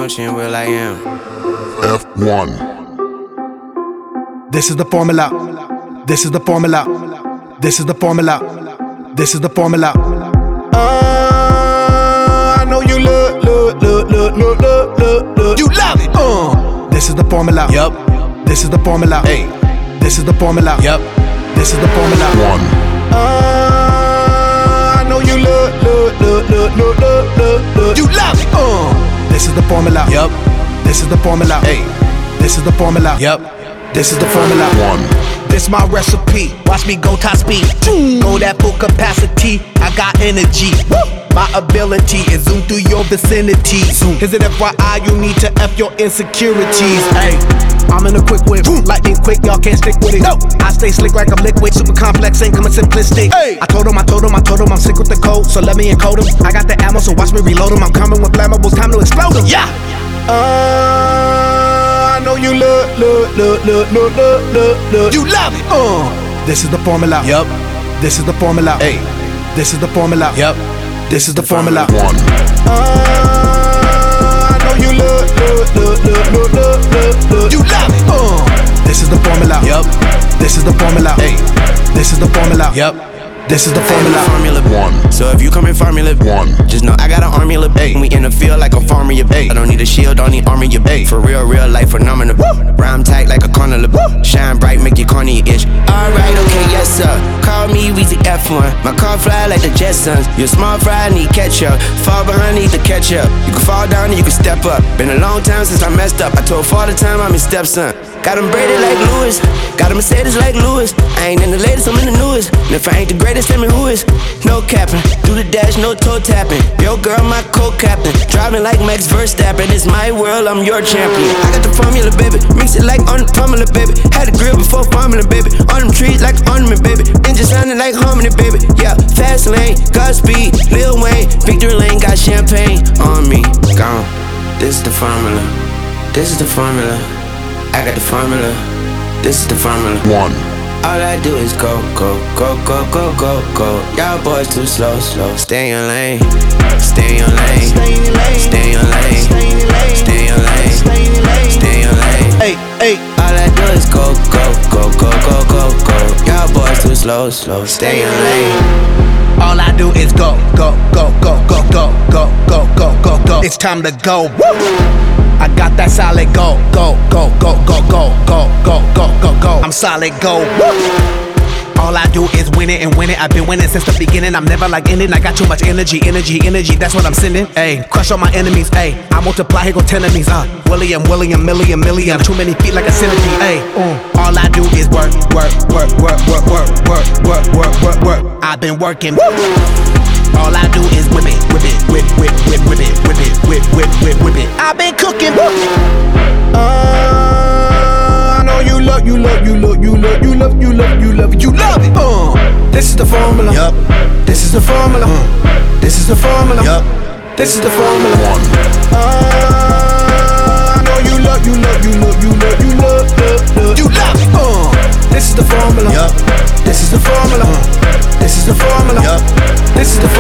function, will I am. F1. This is the formula. This is the formula. This is the formula. This is the formula. I know you look. You love it. This is the formula. Yup. This is the formula. Hey. This is the formula. Yup. This is the formula. One. I know you look. You love it. This is the formula. Yup. This is the formula. Hey. This is the formula. Yup. This is the formula. One. This my recipe. Watch me go top speed. Go that full capacity. I got energy. My ability is zoom through your vicinity. Is it FYI? You need to F your insecurities. Hey, I'm in a quick whip. Lightning quick, y'all can't stick with it. No, I stay slick like I'm liquid. Super complex, ain't coming simplistic. Hey. I told him I'm sick with the code. So let me encode him. I got the ammo, so watch me reload him. I'm coming with flammables, time to explode him. Yeah. I know you look. You love it. This is the formula. Yup. This is the formula. Hey. This is the formula. Yup. This is the formula. One. I know you look. You love it. This is the formula. Yup. This is the formula. Hey. This is the formula. Yup. This is the Formula. formula. Formula. One. So if you come in formula, One. just know I got an army of bait. We in the field like a farmer, you bait. I don't need a shield, don't need armor, you bait. For real life phenomenal. Rhyme tight like a carnival. Shine bright, make you corny itch. Alright, okay, yes sir. Call me Weezy F1. My car fly like the Jetsons. You're small fry, need ketchup. Fall behind, need to catch up. You can fall down and you can step up. Been a long time since I messed up. I told father time I'm his stepson. Got him braided like Lewis. Got a Mercedes like Lewis. I ain't in the latest, I'm in the newest. And if I ain't the greatest, tell me who is. No capping, do the dash, no toe tapping. Yo girl, my co-captain. Driving like Max Verstappen. It's my world, I'm your champion. I got the formula, baby. Mix it like on the formula, baby. Had a grill before formula, baby. On them trees like ornament, baby. Engine sounding like harmony, baby. Yeah, fast lane, Godspeed, Lil Wayne. Victory lane, got champagne on me. Gone. This is the formula. This is the formula. I got the formula. This is the formula. One. All I do is go. Y'all boys too slow. Stay in your lane. Stay in your lane. Stay in your lane. Stay in your lane. Stay in your lane. Stay in your lane. Hey. All I do is go. Y'all boys too slow. Stay in your lane. All I do is go. It's time to go. I got that solid go. I'm solid go. All I do is win it and win it. I've been winning since the beginning. I'm never like ending. I got too much energy. That's what I'm sending. Ayy, crush all my enemies. Ayy, I multiply, here go 10 enemies. William, million. Too many feet like a centipede. Ayy, all I do is work. I've been working. All I do is whip it. I've been cooking. I know you love it. This is the formula. Yup. This is the formula. This is the formula. Yup. This is the formula. One. I know you love it. This is the formula. Yup. This is the formula. This is the formula. Yup. This is the